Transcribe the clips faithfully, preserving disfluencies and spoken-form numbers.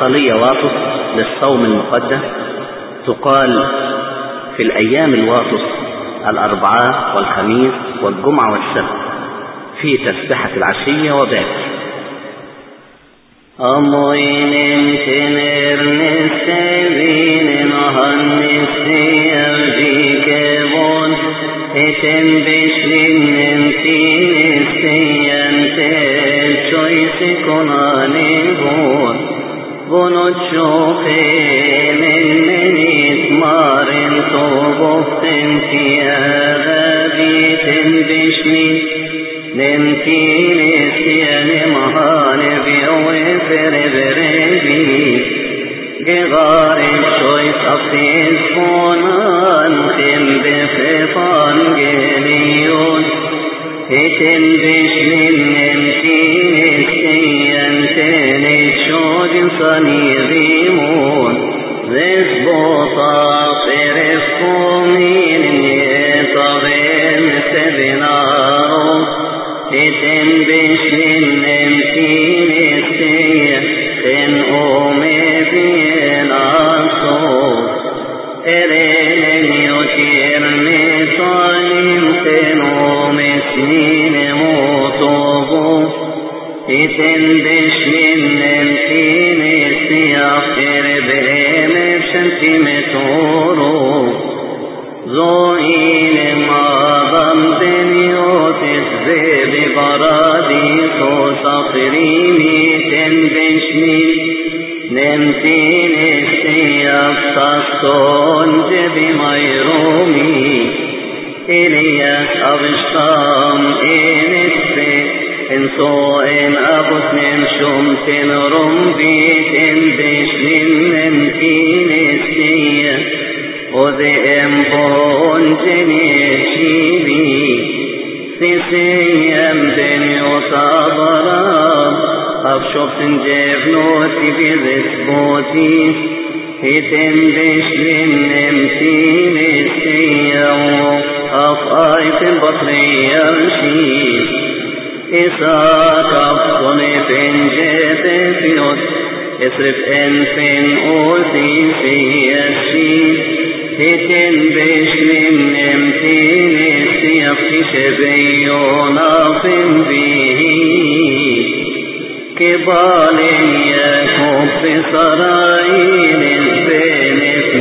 الصلية واطس للصوم المقدس تقال في الأيام الواطس الأربعاء والخميس والجمعة والسبت في تسبحة العشية وباكر. أموين تنر نستبين هنسي أرجيك بون اتن بشلين نمتين استيان تلشويس كناني بون بونو تشوخي من منيت مارن توبوفتن تياغا بيتن بشلين نمتين استيان مهان بيوي فربربي جغار الشويس أفيز فونان خم بففان جليون اتن بشلين نمتين استيان تلي شوج صنيغيمون زبوطا فرفومين يطغين سبنارو اتن بشلين نمتين استيان خن أومي بين عصوب إرين يوتير مصاليم خن أومي سنين موطوبو اتن بشلين نمتين استياخر بهم بشمتي متورو زوئين معظم دنيوت الزيب براديس وصفريني تنبشني نمتين استياف تصون جبي ميرومي إلياس أبشتام إن السي إن سوء أبوس نمشم تنرم بيت بشلين نمتين استياف وذي أمبون جنيشيبي سيسيام دنيو صابرام أفشوفتن جبنوتي بذسبوتي هتن بشلين نمتين استيام أفايت بطري يمشي إساك أفضني فنجت فيوت اصرف أنفن أوتي في الشيء هتن بشلين نمتين استيافتي شبيون أفن به كبال يكوب في سرايين بين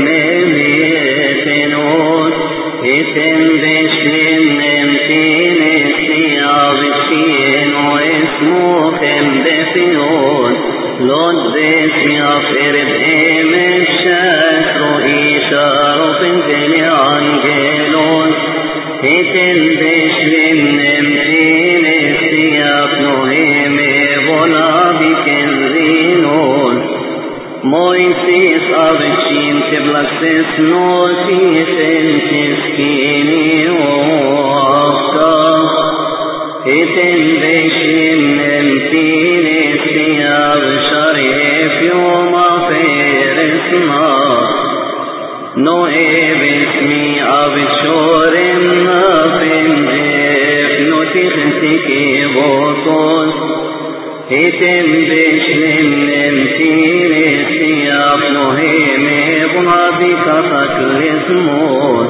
اثنين نوت هتن بشلين نمتين استيافتين واسمو خم بفيون لود اسمي أفر بهم الشاكر إيشار فنزل عن جيلون هتن بشلين نمتين استياف نهيم بولا بكنزينون مويسيس أبشين تبلسس نوتيس انتسكيني وعفتا هتن بشلين نمتين استياف شريف يوم فيرسما نوئي باسمي أبشور نافن جيف نوتيخنتكي بوصوص هتن بشلين نمتين استياف نهيم بنا بكفك لسموت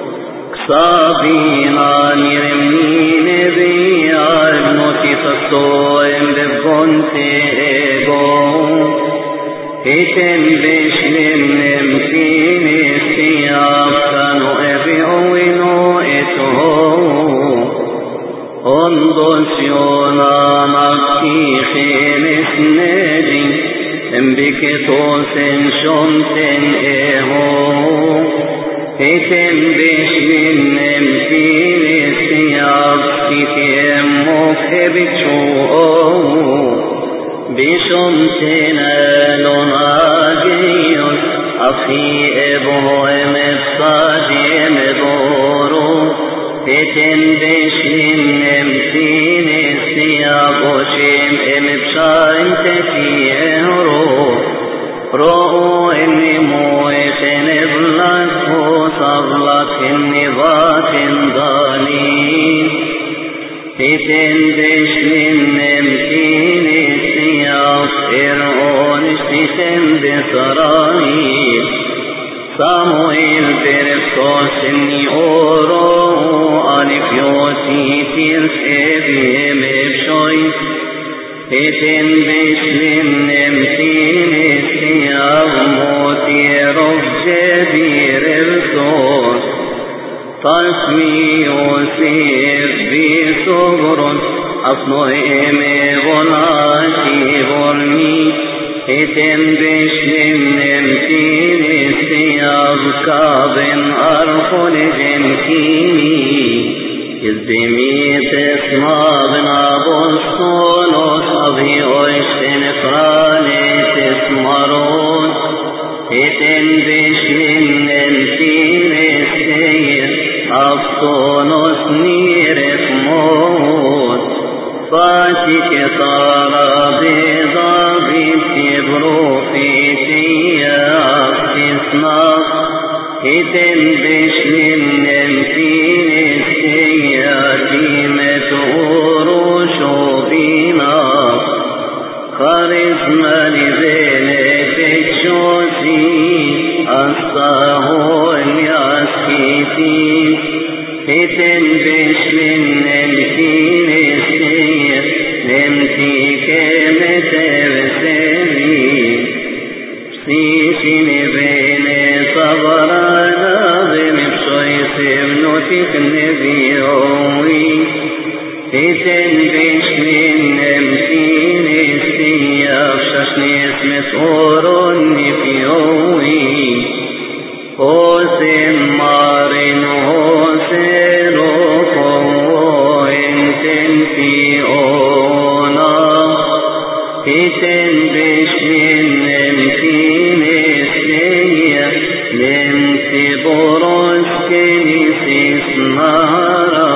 صابينا نرمين بيار نوتيخصوين ببغنتي إيغو هتن بشلين نمتين استياف كانوا ابيعوينو اتهو اندوسيونا نكي خين اسندي امبكتوسن شمتن ايهو هتن بشلين نمتين استياف كتيم مكبتشو بشمتنا لناجيون أخي إبوهم الصادم دورو هتن بشلين نمتين استياف وشيم إمبشاين تكيهرو رؤو إني مويتن إبلك وصبلك النبات ضالين هتن بشلين نمتين استياف إرعون اشتتم بإسرائيل صاموئيل برفقوس اني اورو ألفيوتي تيرس ابيهم بشوي اتن بشلم نمتين استياغ موتي رب جبير الصوت تصمي يوسف بصبر أصنعهم بلاتي برمي اتن بشلم نمتين استياغ كابن أرخل جنكيني يزدمي تسمى بنابو الصولوس أبي ويشتن فراني تسمرون اتن بشلم نمتين استياغ أفطونوس نير موت فاتك طارا بيضا بيتبرو في سياق تسمى اتن بشلم نمتين استياغ متغورو شوبينا خارزما لذينك الشوسي أصاه الياسكيتي اتن بشلم نمتين استياغ نمتيك متبسمي سيسين بين صبرانا بمبشوي سبنوتك نبيوي اتن بشلم نمتين استياغ ششني اسم صورون نبيوي حسن مارن حسن روكو انتن في اونا اتن بشلم نمتين استياغ نمت بروس كنيسي اسمارا